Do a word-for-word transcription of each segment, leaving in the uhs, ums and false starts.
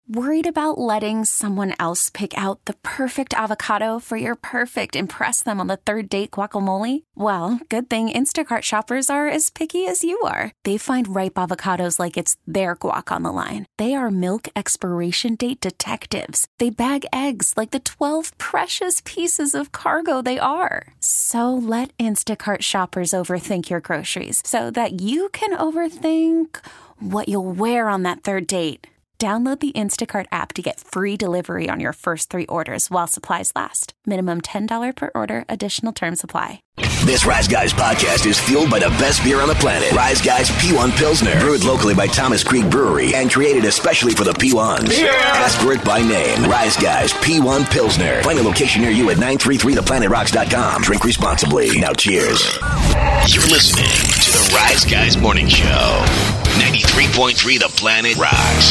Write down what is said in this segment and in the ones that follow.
Worried about letting someone else pick out the perfect avocado for your perfect impress them on the third date guacamole? Well, good thing Instacart shoppers are as picky as you are. They find ripe avocados like it's their guac on the line. They are milk expiration date detectives. They bag eggs like the twelve precious pieces of cargo they are. So let Instacart shoppers overthink your groceries so that you can overthink what you'll wear on that third date. Download the Instacart app to get free delivery on your first three orders while supplies last. Minimum ten dollars per order. Additional terms apply. This Rise Guys podcast is fueled by the best beer on the planet. Rise Guys P one Pilsner. Brewed locally by Thomas Creek Brewery and created especially for the P ones. Yeah. Ask for it by name. Rise Guys P one Pilsner. Find a location near you at nine three three the planet rocks dot com. Drink responsibly. Now cheers. You're listening to the Rise Guys Morning Show. ninety-three point three The Planet Rocks.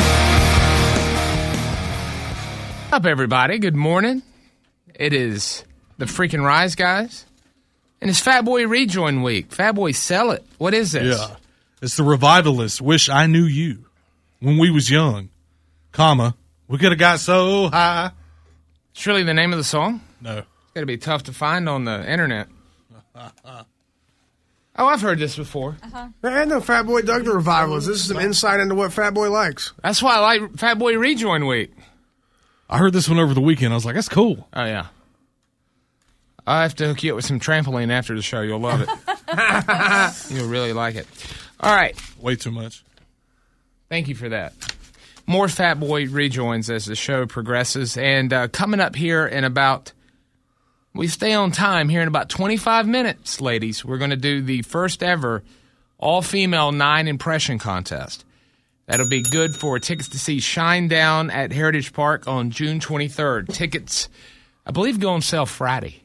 Up, everybody. Good morning. It is the freaking Rise Guys, and it's Fat Boy Rejoin Week. Fat Boy, sell it. What is this? Yeah, it's the Revivalists. Wish I knew you when we was young, comma, we could have got so high. It's really the name of the song? No. It's got to be tough to find on the internet. Oh, I've heard this before. Uh-huh. I know Fat Boy dug the Revivalists. This is some insight into what Fat Boy likes. That's why I like Fat Boy Rejoin Week. I heard this one over the weekend. I was like, that's cool. Oh, yeah. I'll have to hook you up with some trampoline after the show. You'll love it. You'll really like it. All right. Way too much. Thank you for that. More Fat Boy Rejoins as the show progresses. And uh, coming up here in about, we stay on time here in about twenty-five minutes, ladies. We're going to do the first ever all-female nine impression contest. That'll be good for tickets to see Shinedown at Heritage Park on June twenty-third. Tickets, I believe, go on sale Friday.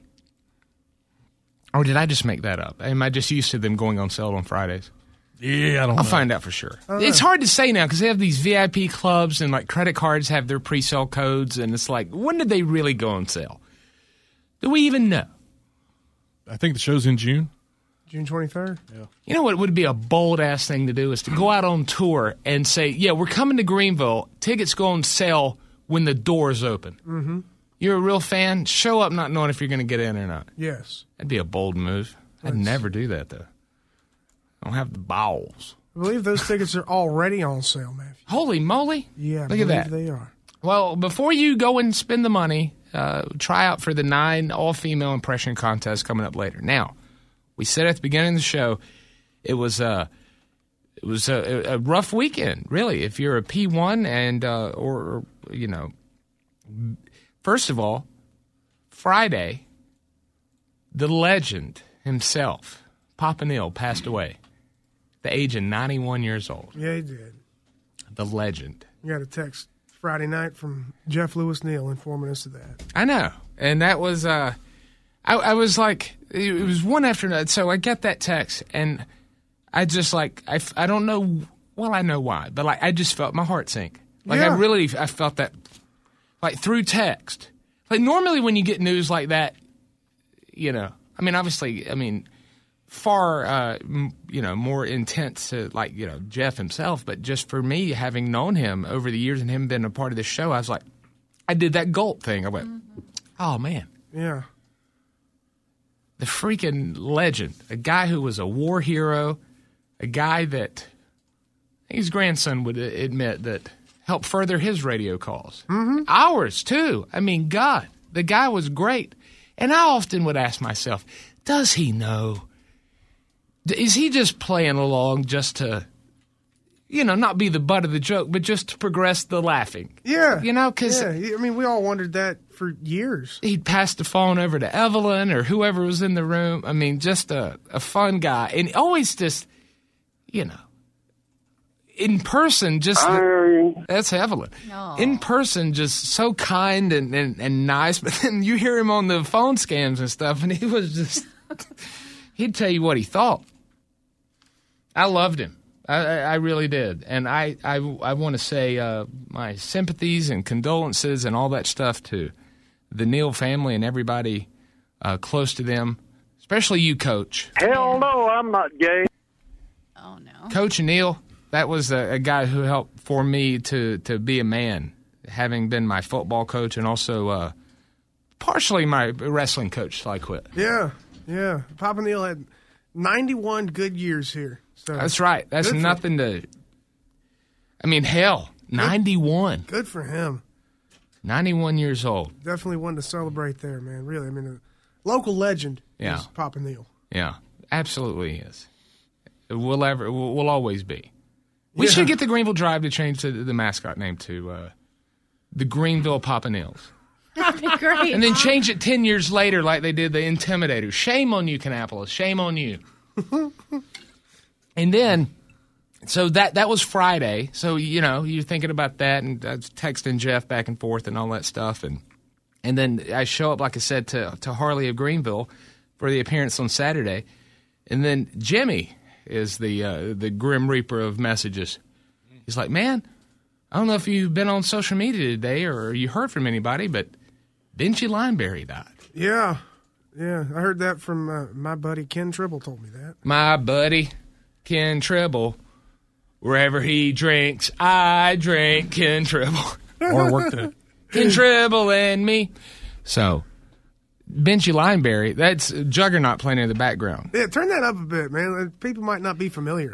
Or did I just make that up? Am I just used to them going on sale on Fridays? Yeah, I don't I'll know. find out for sure. It's hard to say now because they have these V I P clubs and like credit cards have their pre-sale codes, and it's like, when did they really go on sale? Do we even know? I think the show's in June. June twenty-third? Yeah. You know what would be a bold-ass thing to do is to go out on tour and say, yeah, we're coming to Greenville. Tickets go on sale when the doors open. Mm-hmm. You're a real fan? Show up not knowing if you're going to get in or not. Yes. That'd be a bold move. I'd That's... never do that, though. I don't have the balls. I believe those tickets are already on sale, Matthew. Holy moly. Yeah, I Look at that. they are. Well, before you go and spend the money, uh, try out for the nine all-female impression contest coming up later. Now, we said at the beginning of the show, it was uh, it was a, a rough weekend, really. If you're a P one and uh, or, or you know, first of all, Friday, the legend himself, Papa Neil, passed away, at the age of ninety-one years old. Yeah, he did. The legend. You got a text Friday night from Jeff Lewis Neal informing us of that. I know, and that was. Uh, I, I was like, it was one after another. So I get that text, and I just like, I, I don't know, well, I know why, but like, I just felt my heart sink. Like, yeah. I really, I felt that, like, through text. Like, normally when you get news like that, you know, I mean, obviously, I mean, far, uh, m- you know, more intense to, like, you know, Jeff himself, but just for me, having known him over the years and him being a part of this show, I was like, I did that gulp thing. I went, mm-hmm. Oh, man. Yeah. The freaking legend, a guy who was a war hero, a guy that his grandson would admit that helped further his radio calls. Mm-hmm. Ours, too. I mean, God, the guy was great. And I often would ask myself, does he know? Is he just playing along just to, you know, not be the butt of the joke, but just to progress the laughing? Yeah. You know, because... Yeah, I mean, we all wondered that for years. He'd pass the phone over to Evelyn or whoever was in the room. I mean, just a, a fun guy. And always just, you know, in person, just... The, that's Evelyn. No. In person, just so kind and, and, and nice. But then you hear him on the phone scams and stuff, and he was just... he'd tell you what he thought. I loved him. I, I, I really did. And I, I, I want to say uh, my sympathies and condolences and all that stuff to the Neal family and everybody uh, close to them, especially you, Coach. Hell no, I'm not gay. Oh, no. Coach and Neal, that was a, a guy who helped for me to, to be a man, having been my football coach and also uh, partially my wrestling coach till I quit. Yeah, yeah. Papa Neal had ninety-one good years here. So That's right. That's nothing to – I mean, hell, ninety-one. Good for him. ninety-one years old. Definitely one to celebrate there, man. Really, I mean, a local legend Yeah. is Papa Neal. Yeah, absolutely is. We'll ever, we'll, we'll always be. We Yeah. should get the Greenville Drive to change the, the mascot name to uh, the Greenville Papa Neals. That'd be great. And then change it ten years later like they did the Intimidator. Shame on you, Kannapolis. Shame on you. And then, so that that was Friday. So, you know, you're thinking about that, and I was texting Jeff back and forth and all that stuff. And and then I show up, like I said, to, to Harley of Greenville for the appearance on Saturday. And then Jimmy is the uh, the Grim Reaper of messages. He's like, man, I don't know if you've been on social media today or you heard from anybody, but Benji Lineberry died. Yeah, yeah. I heard that from uh, my buddy Ken Tribble told me that. My buddy, Ken Tribble, wherever he drinks, I drink Ken Tribble. Or worked it. Ken Tribble and me. So, Benji Lineberry, that's Juggernaut playing in the background. Yeah, turn that up a bit, man. People might not be familiar.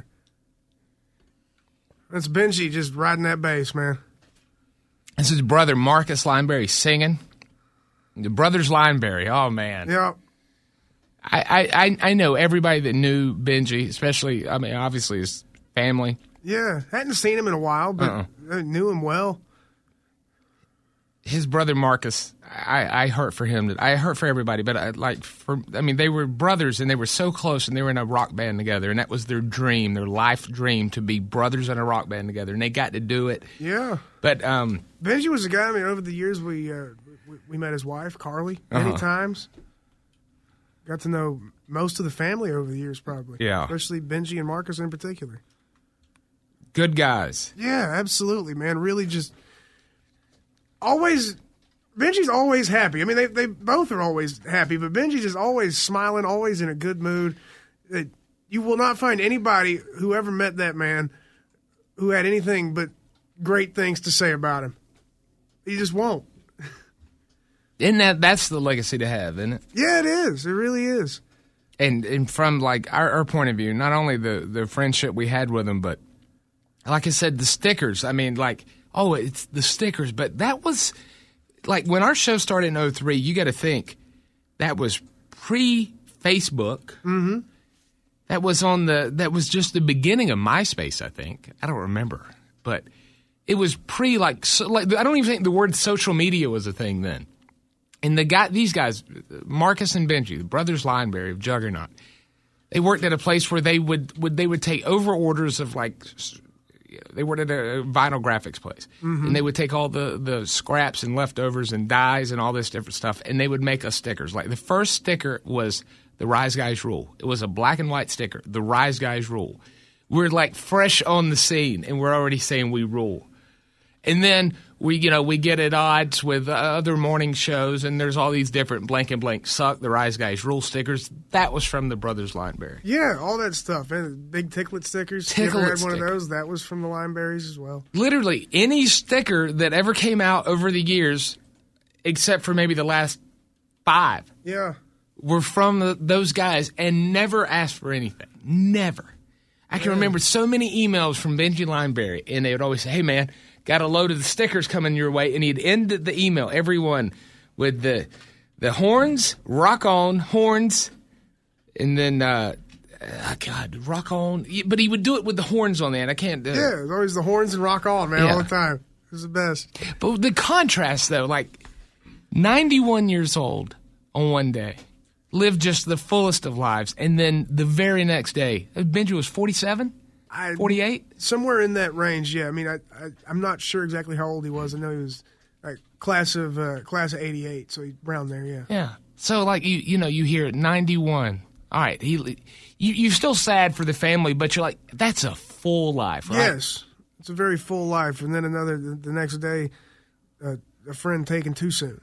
That's Benji just riding that bass, man. This is his brother Marcus Lineberry singing. The brothers Lineberry, oh man. Yeah. I, I, I know everybody that knew Benji, especially, I mean, obviously his family. Yeah, hadn't seen him in a while, but Uh-uh. I knew him well. His brother Marcus, I, I hurt for him. I hurt for everybody, but I like for. I mean, they were brothers, and they were so close, and they were in a rock band together, and that was their dream, their life dream, to be brothers in a rock band together, and they got to do it. Yeah. But um, Benji was a guy, I mean, over the years we uh, we, we met his wife, Carly, many Uh-huh. times. Got to know most of the family over the years, probably. Yeah. Especially Benji and Marcus in particular. good guys. Yeah, absolutely, man. Really just always Benji's always happy. I mean, they they both are always happy, but Benji's just always smiling, always in a good mood. That you will not find anybody who ever met that man who had anything but great things to say about him. You just won't. Isn't that that's the legacy to have, isn't it? Yeah, it is. It really is. And and from like our, our point of view, not only the the friendship we had with him, but like I said, the stickers. I mean, like, oh, it's the stickers, but that was like when our show started in oh three, you got to think that was pre-Facebook. Mm-hmm. That was on the that was just the beginning of MySpace, I think. I don't remember, but it was pre like so, like I don't even think the word social media was a thing then. And the guy, these guys, Marcus and Benji, the brothers Lineberry of Juggernaut, they worked at a place where they would, would they would take over orders of like, they worked at a vinyl graphics place, mm-hmm. and they would take all the, the scraps and leftovers and dyes and all this different stuff, and they would make us stickers. Like the first sticker was the Rise Guys Rule. It was a black and white sticker, the Rise Guys Rule. We're like fresh on the scene, and we're already saying we rule. And then we, you know, we get at odds with uh, other morning shows, and there's all these different blank and blank suck, the Rise Guys Rule stickers. That was from the Brothers Lineberry. Yeah, all that stuff. And big Ticklet stickers. Ticklet you ever had one sticker. of those? That was from the Lineberries as well. Literally, any sticker that ever came out over the years, except for maybe the last five, Yeah. were from the, those guys and never asked for anything. Never. I can Yeah. remember so many emails from Benji Lineberry, and they would always say, hey, man, got a load of the stickers coming your way, and he'd end the email, every one, with the the horns, rock on, horns, and then, uh, oh God, rock on. But he would do it with the horns on the end. I can't. Uh, Yeah, there's always the horns and rock on, man, Yeah. all the time. It was the best. But the contrast, though, like ninety-one years old on one day, lived just the fullest of lives, and then the very next day, Benji was forty-seven? I, forty-eight? Somewhere in that range, yeah. I mean, I, I, I'm not sure exactly how old he was. I know he was like class of uh, class of eighty-eight, so he's around there, yeah. Yeah. So, like, you you know, you hear ninety-one. All right. He, you, you're still sad for the family, but you're like, that's a full life, right? Yes. It's a very full life. And then another, the, the next day, uh, a friend taken too soon.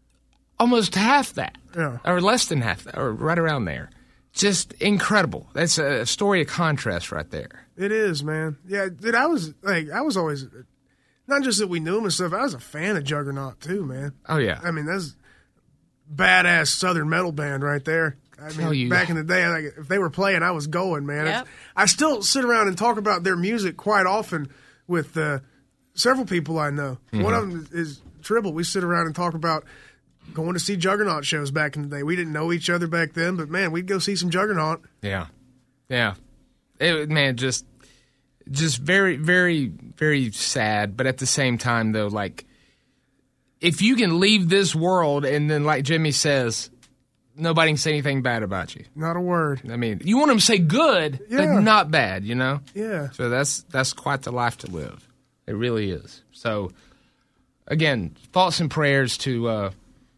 Almost half that. Yeah. Or less than half that, or right around there. Just incredible. That's a story of contrast right there. It is, man. Yeah, dude, I was like, I was always, not just that we knew him and stuff, I was a fan of Juggernaut too, man. Oh, yeah. I mean, that's badass Southern metal band right there. I mean, Tell you. back in the day, like if they were playing, I was going, man. Yep. I still sit around and talk about their music quite often with uh, several people I know. Mm-hmm. One of them is Tribble. We sit around and talk about going to see Juggernaut shows back in the day. We didn't know each other back then, but man, we'd go see some Juggernaut. Yeah. Yeah. It, man, just just very, very, very sad. But at the same time, though, like, if you can leave this world and then, like Jimmy says, nobody can say anything bad about you. Not a word. I mean, you want them to say good, Yeah. but not bad, you know? Yeah. So that's that's quite the life to live. It really is. So, again, thoughts and prayers to uh,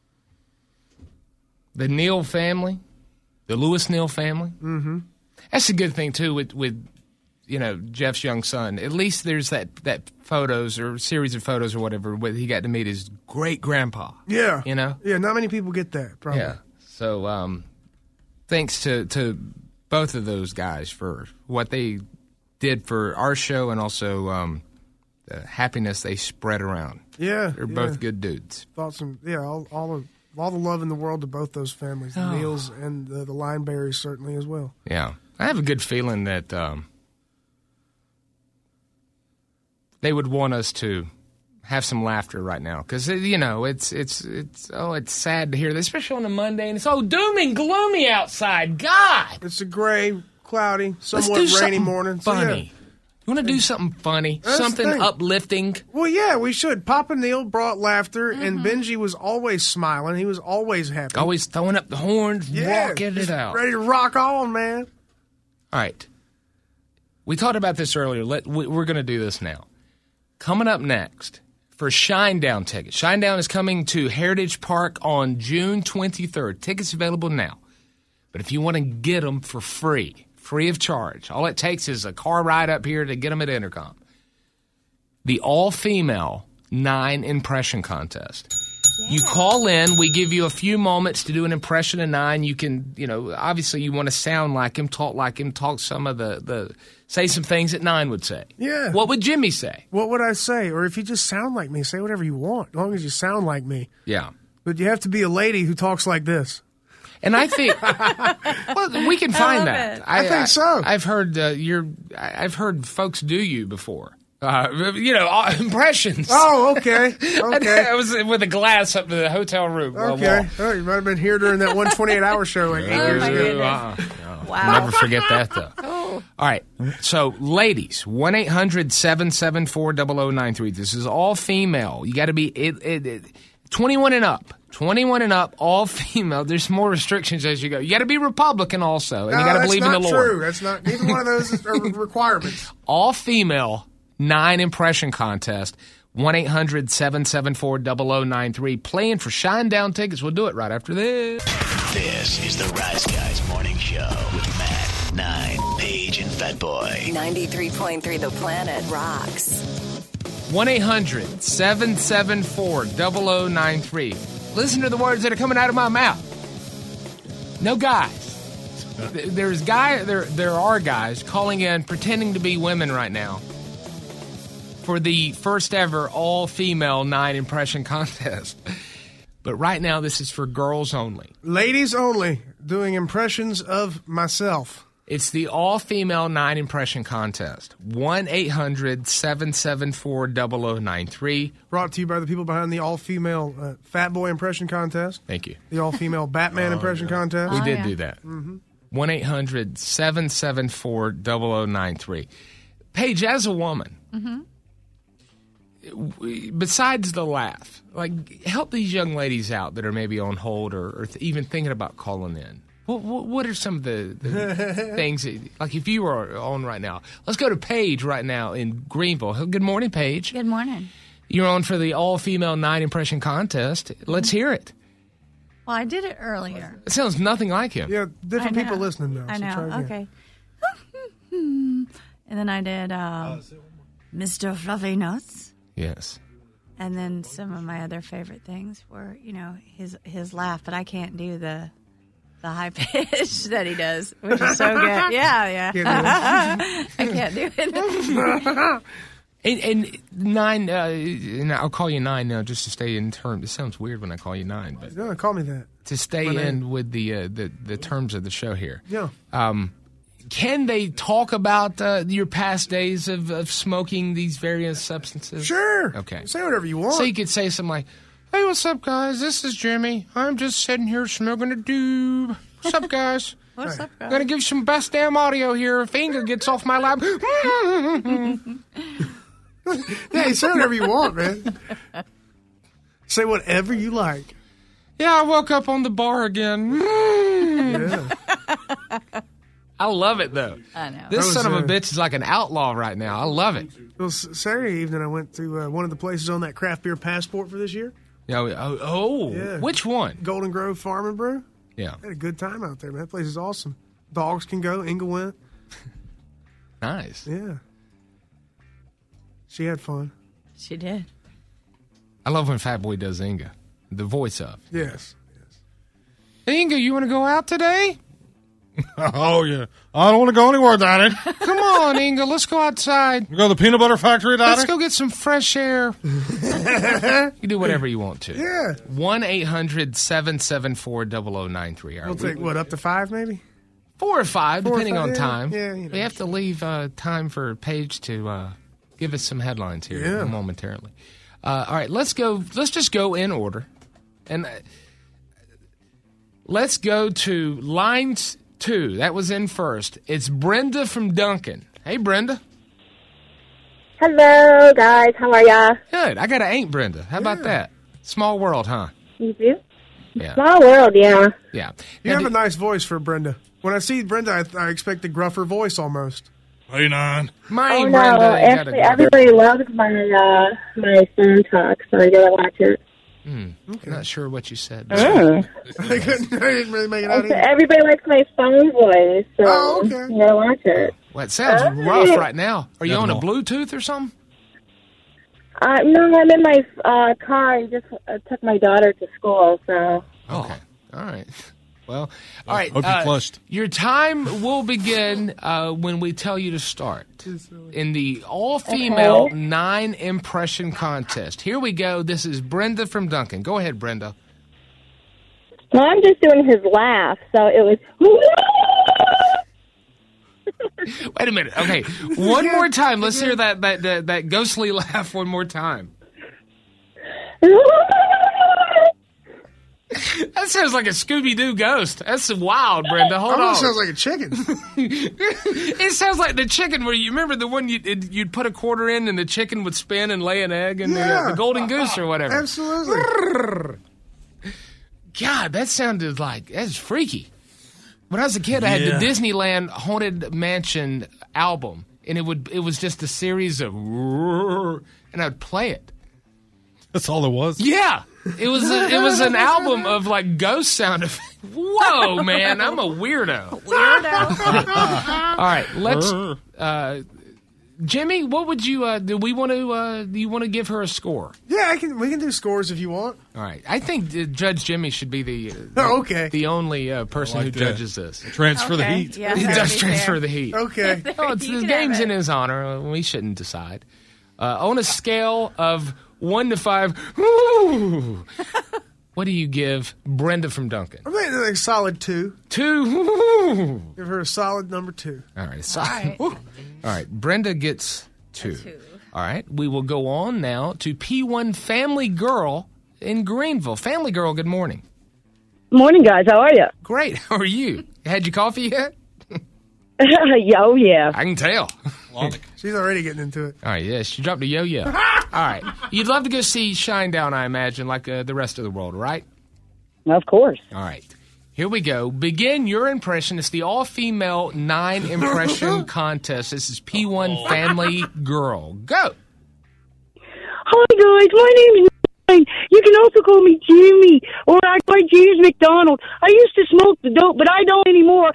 the Neal family, the Lewis Neal family. Mm-hmm. That's a good thing, too, with, with you know, Jeff's young son. At least there's that, that photos or series of photos or whatever where he got to meet his great-grandpa. Yeah. You know? Yeah, not many people get that, probably. Yeah. So, um, thanks to, to both of those guys for what they did for our show and also um, the happiness they spread around. Yeah. They're yeah. both good dudes. Thoughts and, yeah, all, all, of, all the love in the world to both those families, the Oh. Neals and the, the Lineberries certainly as well. Yeah. I have a good feeling that um, they would want us to have some laughter right now because, you know, it's, it's, it's, oh, it's sad to hear this, especially on a Monday, and it's so doom and gloomy outside. God! It's a gray, cloudy, Let's somewhat do rainy something morning. So, funny. yeah. You want to do something funny, That's the something thing. uplifting? Well, yeah, we should. Papa Neal brought laughter, and Benji was always smiling. He was always happy. Always throwing up the horns, yeah, rocking it just out. ready to rock on, man. All right. We talked about this earlier. Let, we, we're going to do this now. Coming up next, for Shinedown tickets. Shinedown is coming to Heritage Park on June twenty-third. Tickets available now. But if you want to get them for free, free of charge, all it takes is a car ride up here to get them at Intercom. The all-female nine impression contest. You call in. We give you a few moments to do an impression of nine. You can, you know, obviously you want to sound like him, talk like him, talk some of the, the say some things that nine would say. Yeah. What would Jimmy say? What would I say? Or if you just sound like me, say whatever you want, as long as you sound like me. Yeah. But you have to be a lady who talks like this. And I think, well, we can find love that. it. I think so. I've heard uh, you're. I've heard folks do you before. Uh, you know, uh, impressions. Oh, okay. And Okay. I was with a glass up to the hotel room. uh, Okay. wall. Oh, you might have been here during that one twenty-eight hour show like eight Oh, years my ago. goodness. Uh-uh. No. Wow. Never forget that, though. All right. So, ladies, one eight hundred seven seven four zero zero nine three. This is all female. You got to be it, it, it, twenty-one and up. twenty-one and up, all female. There's more restrictions as you go. You got to be Republican also, and No, you got to that's believe in the not Lord. true. That's not. Neither one of those are requirements. All female nine impression contest. one eight hundred seven seven four zero zero nine three. Playing for Shinedown tickets. We'll do it right after this. This is the Rise Guys Morning Show with Matt, Nine, Paige, and Fat Boy. ninety-three point three The Planet rocks. one eight hundred seven seven four zero zero nine three. Listen to the words that are coming out of my mouth. No guys. There's guy. There there are guys calling in pretending to be women right now for the first ever all-female nine impression contest. But right now, this is for girls only. Ladies only, doing impressions of myself. It's the all-female nine impression contest. one eight hundred seven seven four zero zero nine three. Brought to you by the people behind the all-female uh, Fat Boy impression contest, Thank you. the all-female Batman impression contest. We Oh, did yeah. do that. one eight hundred seven seven four zero zero nine three. Paige, as a woman, w- besides the laugh, like, help these young ladies out that are maybe on hold or, or th- even thinking about calling in. What, what, what are some of the, the things, that, like if you were on right now? Let's go to Paige right now in Greenville. Good morning, Paige. Good morning. You're on for the all-female nine impression contest. Let's hear it. Well, I did it earlier. It sounds nothing like him. Yeah, different I know. people listening now. I so try know. again. Okay. And then I did uh, Mister Fluffy Nuts. Yes. And then some of my other favorite things were, you know, his his laugh, but I can't do the The high pitch that he does, which is so good. Yeah, yeah. I can't do it. And, and nine, uh, and I'll call you nine now just to stay in terms. It sounds weird when I call you nine, but No, call me that. to stay My in name. with the, uh, the the terms of the show here. Yeah. Um, can they talk about uh, your past days of, of smoking these various substances? Sure. Okay. Say whatever you want. So you could say something like, "Hey, what's up, guys? This is Jimmy. I'm just sitting here smoking a doob. What's up, guys? What's up, guys? Gonna give you some best damn audio here. If Inga gets off my lap." Hey, say whatever you want, man. Say whatever you like. Yeah, I woke up on the bar again. Yeah. I love it, though. I know. This was, son of a uh, bitch is like an outlaw right now. I love it. Well, S- Saturday evening, I went to uh, one of the places on that craft beer passport for this year, Yeah, we- oh, oh Yeah. which one? Golden Grove Farm and Brew. Yeah, Had a good time out there, man. That place is awesome. Dogs can go. Inga went. nice. Yeah. She had fun. She did. I love when Fat Boy does Inga, the voice of. Yes. Hey, Inga, you want to go out today? Oh, yeah. I don't want to go anywhere, Daddy. Come on, Inga, let's go outside. You go to the peanut butter factory, Daddy? Let's go get some fresh air. You do whatever you want to. Yeah. one eight hundred seven seven four zero zero nine three. We'll take, what, up to five, maybe? Four or five, Four or depending five, on yeah, time. yeah, you know. We have to leave uh, time for Paige to uh, give us some headlines here Yeah. momentarily. Uh, all right, let's go. Let's just go in order, and uh, let's go to lines two. That was in first. It's Brenda from Duncan. Hey, Brenda. Hello, guys. How are ya? Good. I got an Ain't Brenda. How about that? Small world, huh? You do? Yeah. Small world, yeah. Yeah. You Now, have a do- nice voice for Brenda. When I see Brenda, I, I expect a gruffer voice almost. Hey, nine. my Oh Ain't no! Brenda. you gotta Actually, go. everybody loves my uh, my phone talk, so I gotta watch it. I'm not sure what you said. Mm. I, couldn't, I didn't really make it I out said either. everybody likes my phone voice, so Oh, okay. you gotta watch it. Well, it sounds rough right now. Are you on a Bluetooth or something? Uh, no, I'm in my uh, car. I just uh, took my daughter to school, so Okay. All right. Well, all right. Hope you uh, flushed. Your time will begin uh, when we tell you to start in the all-female Okay. nine impression contest. Here we go. This is Brenda from Duncan. Go ahead, Brenda. well, I'm just doing his laugh. So it was. Wait a minute. Okay, one more time. Let's hear that that that, that ghostly laugh one more time. That sounds like a Scooby-Doo ghost. That's wild, Brenda. Hold on. Almost sounds like a chicken. It sounds like the chicken where you remember the one you'd, it- you'd put a quarter in and the chicken would spin and lay an egg and the, uh, Yeah. the golden goose or whatever. Absolutely. God, that sounded like that's freaky. When I was a kid, I had Yeah. the Disneyland Haunted Mansion album, and it would it was just a series of and I'd play it. That's all there was. Yeah, it was a, it was an album of like ghost sound effects. Whoa, man, I'm a weirdo. Weirdo. All right, let's. Uh, Jimmy, what would you? Uh, do we want to? Uh, do you want to give her a score? Yeah, I can. We can do scores if you want. All right, I think uh, Judge Jimmy should be the uh, the, Oh, okay. the only uh, person I who like that. judges this. Transfer the Okay, heat. yeah, He that'd does be transfer fair. the heat. Okay. Oh, it's, You the can game's have in it. his honor. We shouldn't decide. Uh, on a scale of one to five, woo, what do you give Brenda from Duncan? I'm going like a solid two. Two. Woo. Give her a solid number two. All right. So, All right. All right. Brenda gets two. two. All right. We will go on now to P one Family Girl in Greenville. Family Girl, good morning. Morning, guys. How are you? Great. How are you? Had your coffee yet? yeah, oh yeah. I can tell. She's already getting into it. All right, yes, she dropped a yo-yo. All right, you'd love to go see Shinedown, I imagine, like uh, the rest of the world, right? Of course. All right, here we go. Begin your impression. It's the all-female nine impression contest. This is P one Family Girl. Go. Hi, guys. My name is. You can also call me Jimmy, or I go by James McDonald. I used to smoke the dope, but I don't anymore.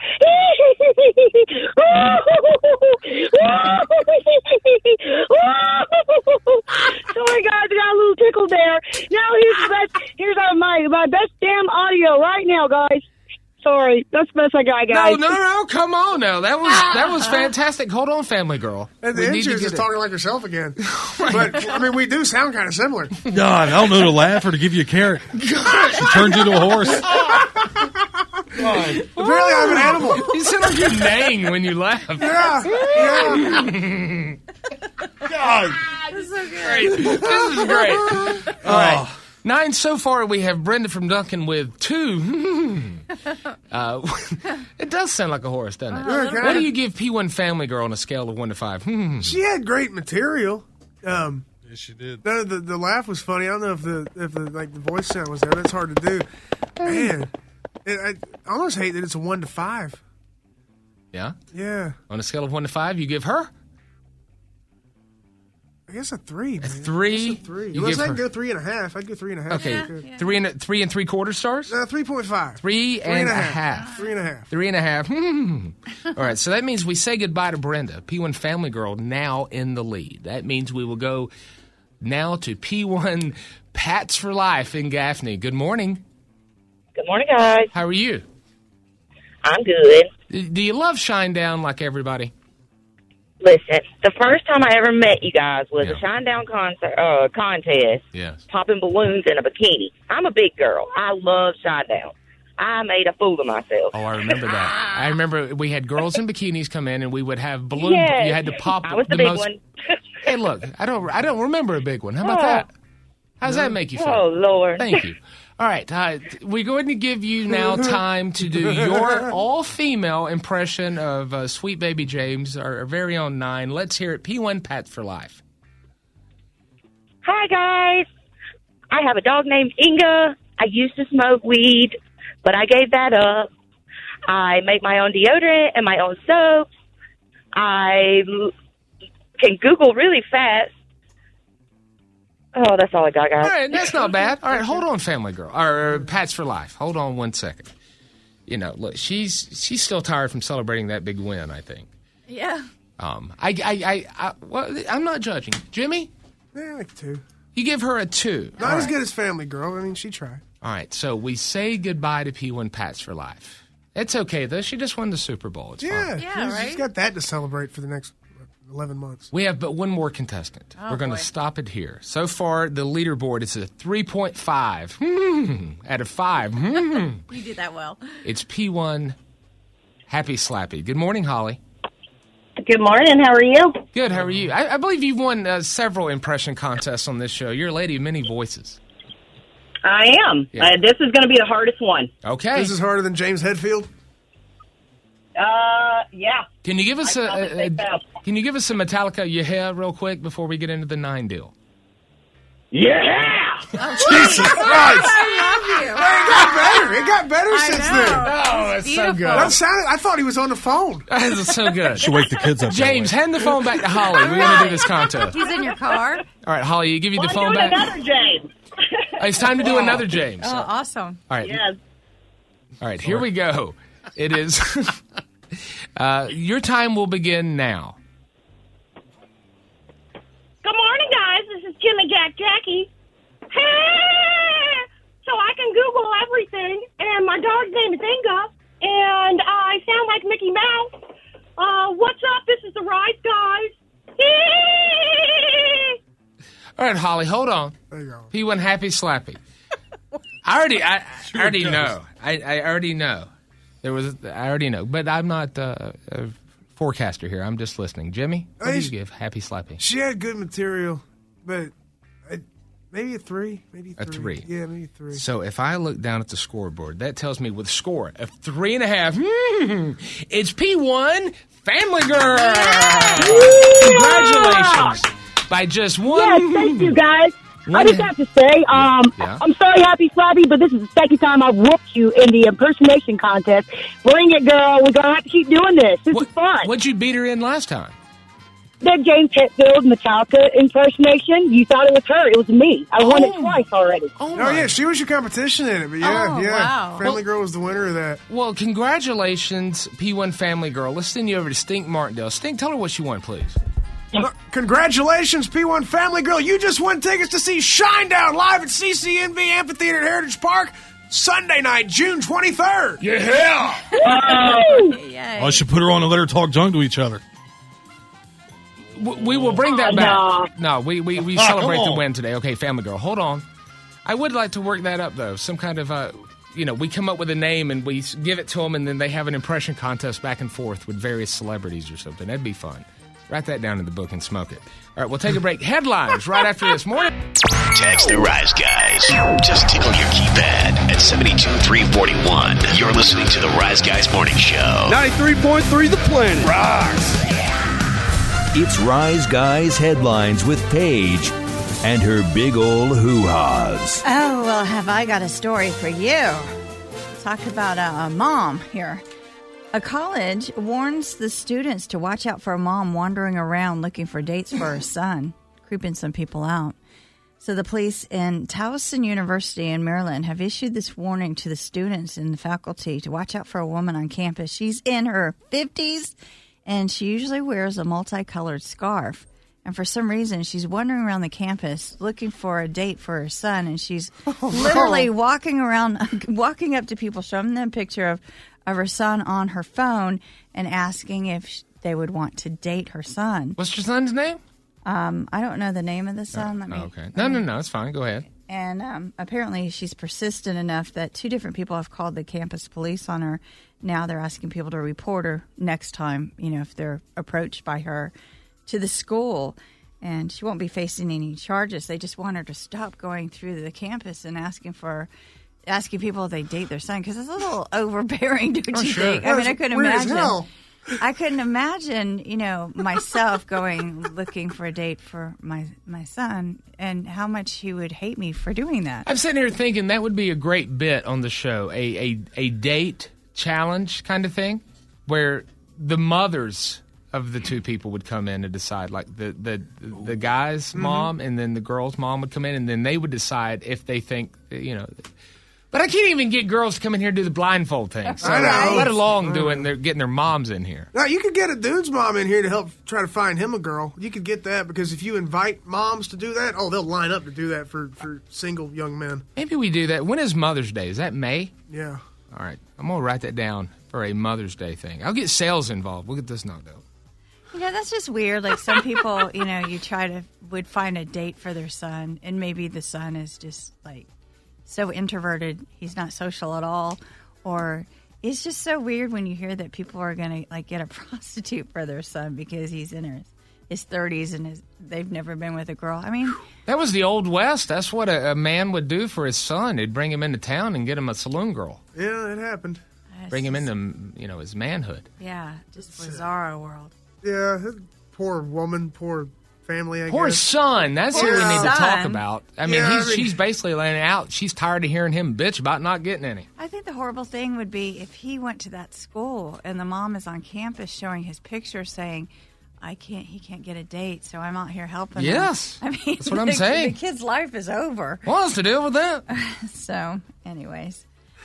Sorry, guys, I got a little tickle there. Now here's the best. Here's our, my my best damn audio right now, guys. sorry. That's the best I got, No, guys. no, no, come on now. That was that was fantastic. Hold on, family girl. And the We need inch to is get just it. talking like herself again. But, I mean, we do sound kind of similar. God, I don't know to laugh or to give you a carrot. She turns you into a horse. Apparently I'm an animal. You sound like you're neighing when you laugh. Yeah, yeah. God. This is so good. Great. This is great. All right. Nine so far. We have Brenda from Duncan with two. uh, it does sound like a horse, doesn't it? Oh, okay. What do you give P one Family Girl on a scale of one to five? Hmm. She had great material. Um, Yes, she did. the, the the laugh was funny. I don't know if the if the like the voice sound was there. That's hard to do. Man, it, I almost hate that it's a one to five. Yeah. Yeah, On a scale of one to five, you give her I guess a three. Man. three. I guess a three. You Unless give I can her- go three and a half. I'd go three and a half. Okay, Yeah. three and three and three quarter stars. Uh, three point five. Three and a half. Three and a half. Three and a half. Hmm. All right, so that means we say goodbye to Brenda. P one Family Girl now in the lead. That means we will go now to P one Pats for Life in Gaffney. Good morning. Good morning, guys. How are you? I'm good. D- Do you love Shinedown like everybody? Listen, the first time I ever met you guys was Yeah. a Shinedown concert, uh, contest, Yes. popping balloons in a bikini. I'm a big girl. I love Shinedown. I made a fool of myself. Oh, I remember that. I remember we had girls in bikinis come in, and we would have balloon. Yes. You had to pop. I was the, big most. one. Hey, look, I don't. I don't remember a big one. How about Oh. that? How does that make you feel? Oh, Lord. Thank you. All right, uh, we're going to give you now time to do your all-female impression of uh, Sweet Baby James, our, our very own Nine. Let's hear it. P one Pats for Life. Hi, guys. I have a dog named Inga. I used to smoke weed, but I gave that up. I make my own deodorant and my own soap. I l- can Google really fast. Oh, that's all I got, guys. All right, that's not bad. All right, hold on, Family Girl, or uh, Pats for Life. Hold on one second. You know, look, she's she's still tired from celebrating that big win, I think. Yeah. Um, I, I, I, I well, I'm not judging. Jimmy, Yeah, like two. you give her a two. Not All as right. good as Family Girl. I mean, she tried. All right, so we say goodbye to P one Pats for Life. It's okay, though. She just won the Super Bowl. It's Yeah, fine. Yeah, she's, right? she's got that to celebrate for the next eleven months. We have but one more contestant. Oh, We're going to boy. stop it here. So far, the leaderboard is a three point five Hmm. out of five. Hmm. You did that well. It's P one Happy Slappy. Good morning, Holly. Good morning. How are you? Good, how are you? I, I believe you've won uh, several impression contests on this show. You're a lady of many voices. I am. Yeah. Uh, this is going to be the hardest one. Okay. This is harder than James Hetfield. Uh, yeah. Can you give us I a, probably a, think a so. Can you give us a Metallica yeah real quick before we get into the nine deal? Yeah! Jesus Christ! I It got better. It got better love you. since I know. then. Oh, it's Beautiful. That sounded. I thought he was on the phone. That is so good. Should wake the kids up. that James, way. hand the phone back to Holly. We're going to do this contest. He's in your car. All right, Holly, you give you the I'm phone doing back. another James. It's time to do another James. Oh, All awesome. right, Yes. all right, here we go. It is. uh, your time will begin now. Good morning, guys. This is Jimmy Jack Jackie. So I can Google everything, and my dog's name is Inga, and I sound like Mickey Mouse. Uh, what's up? This is the Rise Guys. All right, Holly, hold on. There you go. P one Happy Slappy. I already, I, I already know. I, I already know. There was, I already know, but I'm not uh, a forecaster here. I'm just listening. Jimmy, what do you give Happy Slappy? She had good material, but I, maybe a three. Maybe three. A three. Yeah, maybe three. So if I look down at the scoreboard, that tells me with a score of three and a half, hmm, it's P one Family Girl. Congratulations by just one. Yes, thank you, guys. I One- just have to say, um, Yeah. I'm sorry, Happy Slappy, but this is the second time I've whooped you in the impersonation contest. Bring it, girl. We're going to have to keep doing this. This What, is fun. what'd you beat her in last time? That James Hetfield Metallica impersonation, you thought it was her. It was me. I won it Oh. twice already. Oh, Oh my. yeah, she was your competition in it, but yeah, Oh, yeah. wow. Family Well- Girl was the winner of that. Well, congratulations, P one Family Girl. Let's send you over to Stink Martindale. Stink, tell her what you want, please. Uh, Congratulations, P one Family Girl. You just won tickets to see Shinedown live at C C N B Amphitheater at Heritage Park Sunday night, June twenty-third. Yeah. Yay. I should put her on and let her talk junk to each other. W- We will bring that Oh, back. no. No, we, we, we Ah, celebrate come the on. win today. Okay, Family Girl, hold on. I would like to work that up, though. Some kind of, uh, you know, we come up with a name and we s- give it to them, and then they have an impression contest back and forth with various celebrities or something. That'd be fun. Write that down in the book and smoke it. All right, we'll take a break. Headlines right after this morning. Text the Rise Guys. Just tickle your keypad at seven two three four one. You're listening to the Rise Guys Morning Show. ninety-three point three The Planet. Rocks. It's Rise Guys Headlines with Paige and her big ol' hoo-haws. Oh, well, have I got a story for you. Talk about a, a mom here. A college warns the students to watch out for a mom wandering around looking for dates for her son, creeping some people out. So the police in Towson University in Maryland have issued this warning to the students and the faculty to watch out for a woman on campus. She's in her fifties, and she usually wears a multicolored scarf. And for some reason, she's wandering around the campus looking for a date for her son, and she's literally walking around, walking up to people, showing them a picture of, of her son on her phone and asking if sh- they would want to date her son. What's your son's name? Um, I don't know the name of the son. Let me. Oh, okay. No, no, no. It's fine. Go ahead. And um, apparently she's persistent enough that two different people have called the campus police on her. Now they're asking people to report her next time, you know, if they're approached by her to the school. And she won't be facing any charges. They just want her to stop going through the campus and asking for asking people if they date their son, because it's a little overbearing, don't Oh, you sure. think? I mean, I That's couldn't weird as imagine. hell. I couldn't imagine, you know, myself going looking for a date for my my son, and how much he would hate me for doing that. I'm sitting here thinking that would be a great bit on the show, a, a, a date challenge kind of thing, where the mothers of the two people would come in to decide, like the the, the guy's Mm-hmm. mom and then the girl's mom would come in, and then they would decide if they think, you know. But I can't even get girls to come in here and do the blindfold thing. So I know. let alone doing their, getting their moms in here. Now, you could get a dude's mom in here to help try to find him a girl. You could get that, because if you invite moms to do that, oh, they'll line up to do that for, for single young men. Maybe we do that. When is Mother's Day? Is that May? Yeah. All right. I'm going to write that down for a Mother's Day thing. I'll get sales involved. We'll get this knocked out. You know, that's just weird. Like, some people, you know, you try to would find a date for their son, and maybe the son is just like so introverted, he's not social at all, or it's just so weird when you hear that people are going to like get a prostitute for their son because he's in his, his thirties and his, they've never been with a girl. I mean, That was the Old West. That's what a, a man would do for his son. They'd bring him into town and get him a saloon girl. Yeah, it happened. it's Bring him just- into, you know, his manhood. Yeah, just bizarro world. Yeah, his poor woman, poor family, I Poor guess. son. That's who we Poor need to talk son. about. I mean, Yeah, he's, I mean- she's basically laying out. She's tired of hearing him bitch about not getting any. I think the horrible thing would be if he went to that school and the mom is on campus showing his picture saying, I can't, he can't get a date, so I'm out here helping him. Yes. I mean, That's what I'm the, saying. The kid's life is over. What else to deal with that? So, anyways.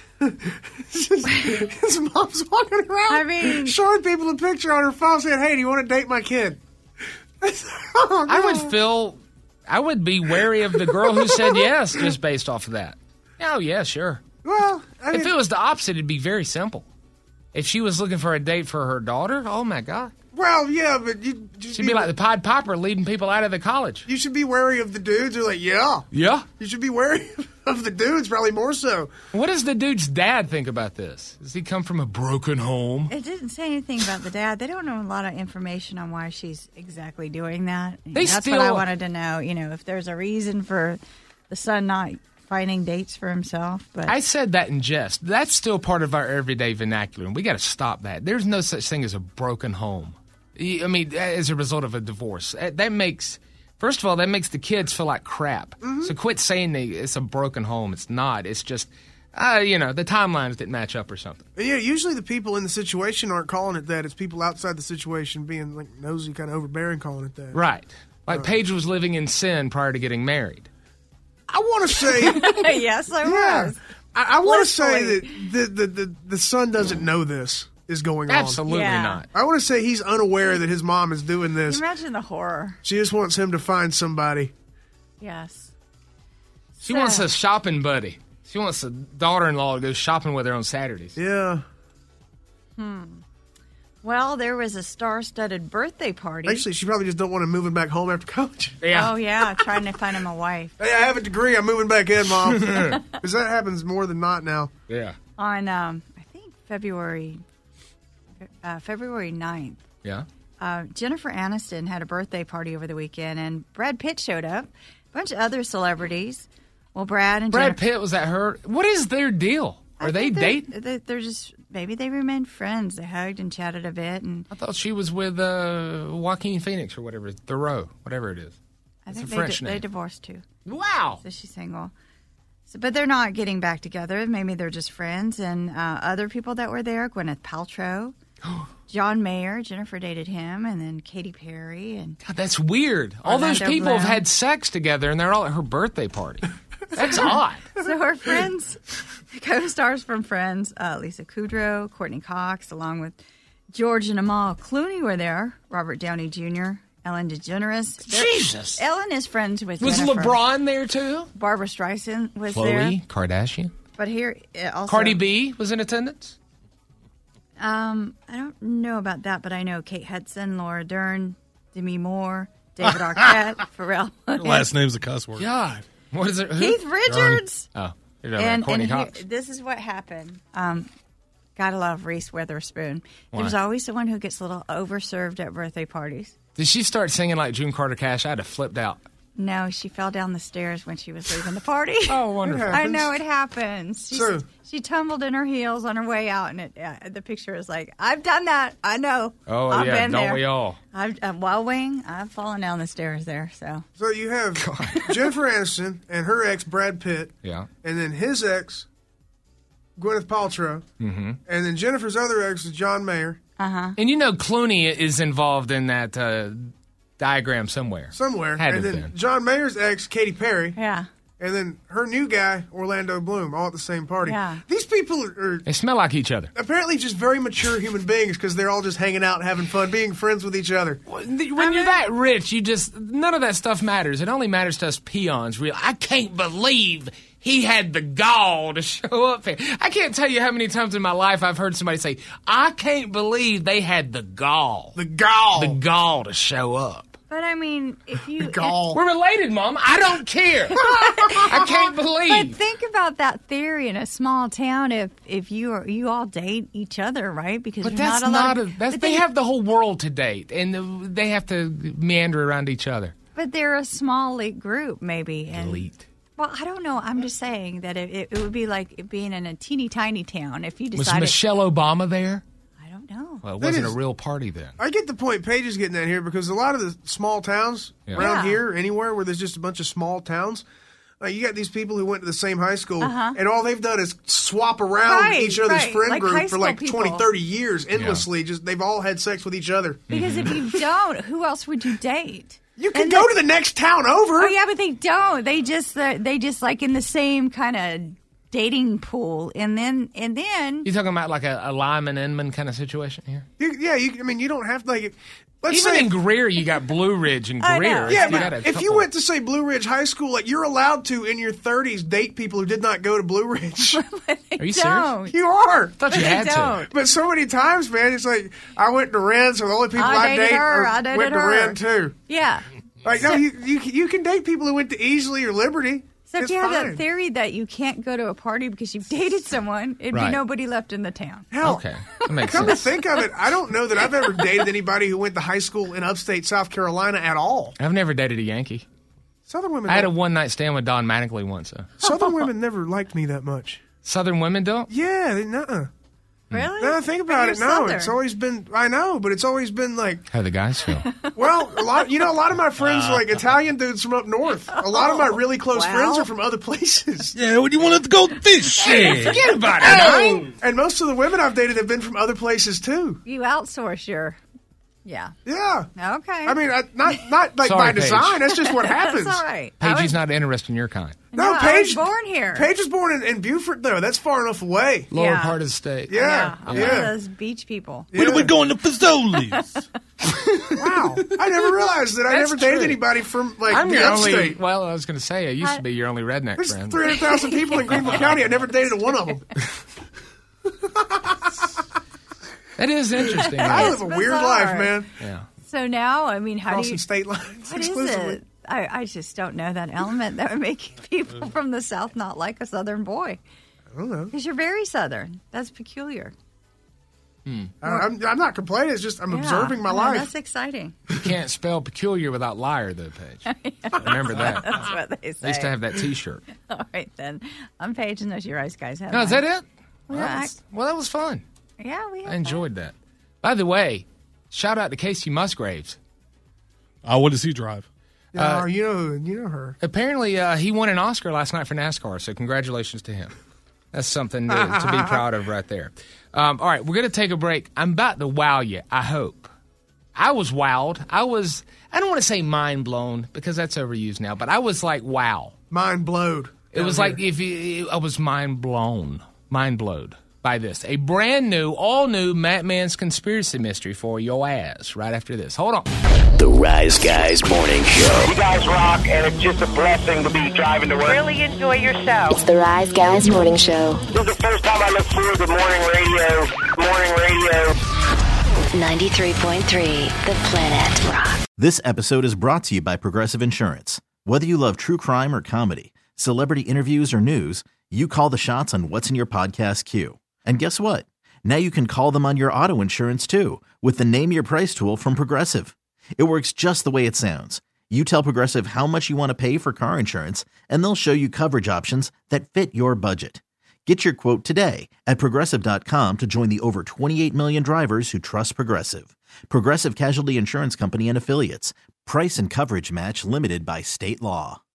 His mom's walking around I mean- showing people a picture on her phone saying, hey, do you want to date my kid? Oh, I would no. feel, I would be wary of the girl who said yes just based off of that. Oh, yeah, sure. Well, I mean, If it was the opposite, it'd be very simple. If she was looking for a date for her daughter, oh my God. well, yeah, but you just She'd be like the Pied Piper leading people out of the college. you should be wary of the dudes who are like, yeah. Yeah. You should be wary of the dudes, probably more so. What does the dude's dad think about this? Does he come from a broken home? It didn't say anything about the dad. They don't know a lot of information on why she's exactly doing that. They That's still- what I wanted to know. You know, if there's a reason for the son not finding dates for himself. But I said that in jest. That's still part of our everyday vernacular, and we got to stop that. There's no such thing as a broken home. I mean, as a result of a divorce. That makes, first of all, that makes the kids feel like crap. Mm-hmm. So quit saying they, it's a broken home. It's not. It's just, uh, you know, the timelines didn't match up or something. And yeah, usually the people in the situation aren't calling it that. It's people outside the situation being like nosy, kind of overbearing, calling it that. Right. Like Paige was living in sin prior to getting married. I want to say, yes, I yeah, was. I, I want to say Blissfully. that the, the, the, the son doesn't know this is going on. Absolutely Yeah. not. I want to say he's unaware that his mom is doing this. Imagine the horror. She just wants him to find somebody. Yes. She So- wants a shopping buddy. She wants a daughter-in-law to go shopping with her on Saturdays. Yeah. Hmm. Well, there was a star-studded birthday party. Actually, she probably just don't want him moving back home after college. Oh, yeah, trying to find him a wife. Hey, I have a degree. I'm moving back in, Mom. Because that happens more than not now. Yeah. On, um, I think, February uh, February ninth. Yeah. Uh, Jennifer Aniston had a birthday party over the weekend, and Brad Pitt showed up. A bunch of other celebrities. Well, Brad and Brad Jennifer, Pitt, was that her? What is their deal? Are I they think dating? they're, they're, they're just, maybe they remained friends. They hugged and chatted a bit. And I thought she was with uh, Joaquin Phoenix or whatever, Thoreau, whatever it is. I It's think a they, French di- name. they divorced too. Wow. So she's single. So, but they're not getting back together. Maybe they're just friends. And uh, other people that were there, Gwyneth Paltrow, John Mayer, Jennifer dated him, and then Katy Perry. And God, that's weird. All those Orlando people Bloom. have had sex together, and they're all at her birthday party. That's odd. So her friends, co-stars from Friends, uh, Lisa Kudrow, Courtney Cox, along with George and Amal Clooney were there. Robert Downey Junior, Ellen DeGeneres. They're- Jesus. Ellen is friends with Was Jennifer. LeBron there too? Barbara Streisand was Khloe there. Kardashian. But here uh, also Cardi B was in attendance. Um, I don't know about that, but I know Kate Hudson, Laura Dern, Demi Moore, David Arquette, Pharrell. Last name's a cuss word. God, what is it? Who? Keith Richards. Oh, you're talking And, about Courtney and here- Cox. this is what happened. Um, gotta love Reese Witherspoon. Why? There's always the one who gets a little overserved at birthday parties. Did she start singing like June Carter Cash? I'd have flipped out. No, she fell down the stairs when she was leaving the party. Oh, wonderful. I know it happens. She, So- she tumbled in her heels on her way out, and it, uh, the picture is like, I've done that. I know. Oh, I've yeah, been don't there. we all? I've, uh, Wild Wing, I've fallen down the stairs there. So So you have Jennifer Aniston and her ex, Brad Pitt, Yeah. and then his ex, Gwyneth Paltrow, Mm-hmm. and then Jennifer's other ex is John Mayer. And you know Clooney is involved in that uh, diagram somewhere. Somewhere. Had to and have then been. John Mayer's ex, Katy Perry. yeah. And then her new guy, Orlando Bloom, all at the same party. Yeah. These people are, are They smell like each other. apparently just very mature human beings because they're all just hanging out and having fun, being friends with each other. When you're that rich, you just none of that stuff matters. It only matters to us peons. Real, I can't believe he had the gall to show up here. I can't tell you how many times in my life I've heard somebody say, "I can't believe they had the gall, The gall. the gall to show up." But I mean, if you gall. We're related, Mom. I don't care. I can't But believe. think about that theory in a small town. If if you are you all date each other, right? Because But you're that's not, not. allowed A, to- that's but they have the whole world to date, and they have to meander around each other. But they're a small elite group, maybe. And, Elite. Well, I don't know. I'm just saying that it, it, it would be like it being in a teeny tiny town if you Was decided. Michelle Obama there? I don't know. Well, it That wasn't is- a real party then. I get the point Paige is getting at here because a lot of the small towns Yeah. around Yeah. here, anywhere where there's just a bunch of small towns, like you got these people who went to the same high school, Uh-huh. and all they've done is swap around Right, each other's right. friend Like high group for school like people. twenty, thirty years endlessly. Just they've all had sex with each other. Because if you don't, who else would you date? You can And go the- to the next town over. Oh yeah, but they don't. They just uh, they just like in the same kind of dating pool, and then and then You talking about like a, a Lyman Inman kind of situation here? You- yeah, you, I mean, you don't have like. Let's Even say in Greer, you got Blue Ridge and I Greer. know. Yeah, You but got a if you couple- went to say Blue Ridge High School, like you're allowed to in your thirties date people who did not go to Blue Ridge. Are you serious? don't. You are. thought you They had to. don't. But so many times, man, it's like I went to Ren, so the only people I I, dated date her, are, I dated went to her. Ren too. Yeah. Like no, you, you you can date people who went to Easley or Liberty. So if It's you have fine. that theory that you can't go to a party because you've dated someone, it'd Right. be nobody left in the town. Hell, Okay, that makes come to sense. think of it, I don't know that I've ever dated anybody who went to high school in upstate South Carolina at all. I've never dated a Yankee. Southern women, I had a don't- one night stand with Don Mattingly once. So. Southern women never liked me that much. Southern women don't. Yeah, they, nuh-uh. Really? Now I think about But it, you're no, Southern. it's always been. I know, but it's always been like. How the guys feel? Well, a lot. You know, a lot of my friends are like Italian dudes from up north. A lot of my really close Wow. friends are from other places. Yeah, when you wanted to go fishing. Forget about it. Oh, Don. and most of the women I've dated have been from other places too. You outsource your Yeah. Yeah. Okay. I mean, I, not not like Sorry, by design. Paige. That's just what happens. That's all right. Paige, I he's was, not interested in your kind. No, no, I Paige was born here. Paige was born in, in Beaufort, though. That's far enough away. Lower Yeah. part of the state. Yeah. Yeah, I'm Yeah. one of those beach people. Yeah. When are we going to Fazoli's? Wow. I never realized that I That's never dated true. anybody from like I'm the your upstate. only. Well, I was going to say I used to be your only redneck There's friend. three hundred thousand people in Greenville County. I never dated one of them. That is interesting. I right? live a weird bizarre. life, man. Yeah. So now, I mean, how do Crossing you? state lines What is exclusively. it? I, I just don't know that element that would make people from the South not like a Southern boy. I don't know. Because you're very Southern. That's peculiar. I, I'm, I'm not complaining. It's just I'm Yeah. observing my I know, life. That's exciting. You can't spell peculiar without liar, though, Paige. Remember that. That's what they say. I used to have that T-shirt. All right, then. I'm Paige, and those are your Ice Guys. No, is that it? Well, Yeah, that was, well, that was fun. Yeah, we. I enjoyed that. By the way, shout out to Casey Musgraves. Oh, what does he drive? Yeah, uh, you know, you know her. Apparently, uh, he won an Oscar last night for NASCAR, so congratulations to him. That's something to, to be proud of right there. Um, all right, we're going to take a break. I'm about to wow you, I hope. I was wowed. I was, I don't want to say mind blown because that's overused now, but I was like, wow. Mind blowed. It was like if you, I was mind blown, mind blowed by this. A brand new, all new Matt Man's Conspiracy Mystery for your ass right after this. Hold on. The Rise Guys Morning Show. You guys rock, and it's just a blessing to be driving to work. Really enjoy your show. It's the Rise Guys Morning Show. This is the first time I look forward to morning radio. Morning radio. ninety-three point three, The Planet Rock. This episode is brought to you by Progressive Insurance. Whether you love true crime or comedy, celebrity interviews or news, you call the shots on what's in your podcast queue. And guess what? Now you can call them on your auto insurance too with the Name Your Price tool from Progressive. It works just the way it sounds. You tell Progressive how much you want to pay for car insurance, and they'll show you coverage options that fit your budget. Get your quote today at Progressive dot com to join the over twenty-eight million drivers who trust Progressive. Progressive Casualty Insurance Company and Affiliates. Price and coverage match limited by state law.